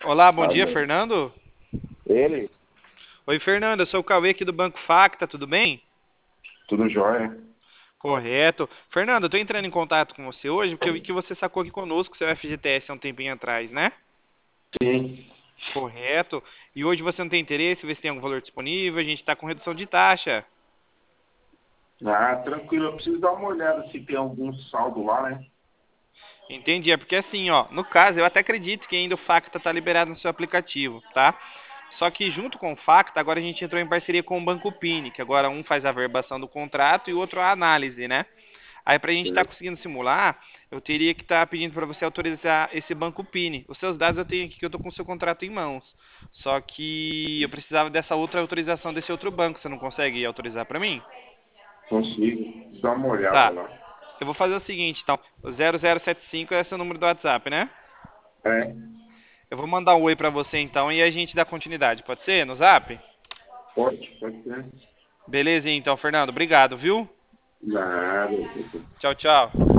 Olá, bom dia, Alô. Fernando. Ele? Oi, Fernando, eu sou o Cauê aqui do Banco Facta, tudo bem? Tudo jóia? Correto. Fernando, eu tô entrando em contato com você hoje porque eu vi que você sacou aqui conosco seu FGTS há um tempinho atrás, né? Sim. Correto. E hoje você não tem interesse, ver se tem algum valor disponível, a gente tá com redução de taxa. Ah, tranquilo. Eu preciso dar uma olhada se tem algum saldo lá, né? Entendi, é porque assim, ó, no caso, eu até acredito que ainda o Facta tá liberado no seu aplicativo, tá? Só que junto com o Facta, agora a gente entrou em parceria com o Banco Pini, que agora um faz a verbação do contrato e o outro a análise, né? Aí, para a gente estar Certo. conseguindo simular, eu teria que estar pedindo para você autorizar esse banco Pini. Os seus dados eu tenho aqui que eu estou com o seu contrato em mãos. Só que eu precisava dessa outra autorização desse outro banco. Você não consegue autorizar para mim? Consigo. Dá uma olhada Tá. lá. Eu vou fazer o seguinte, então. O 0075 é seu número do WhatsApp, né? É? Eu vou mandar um oi para você então e a gente dá continuidade. Pode ser? No Zap? Pode ser. Beleza, então, Fernando. Obrigado, viu? Nada. Tchau, tchau.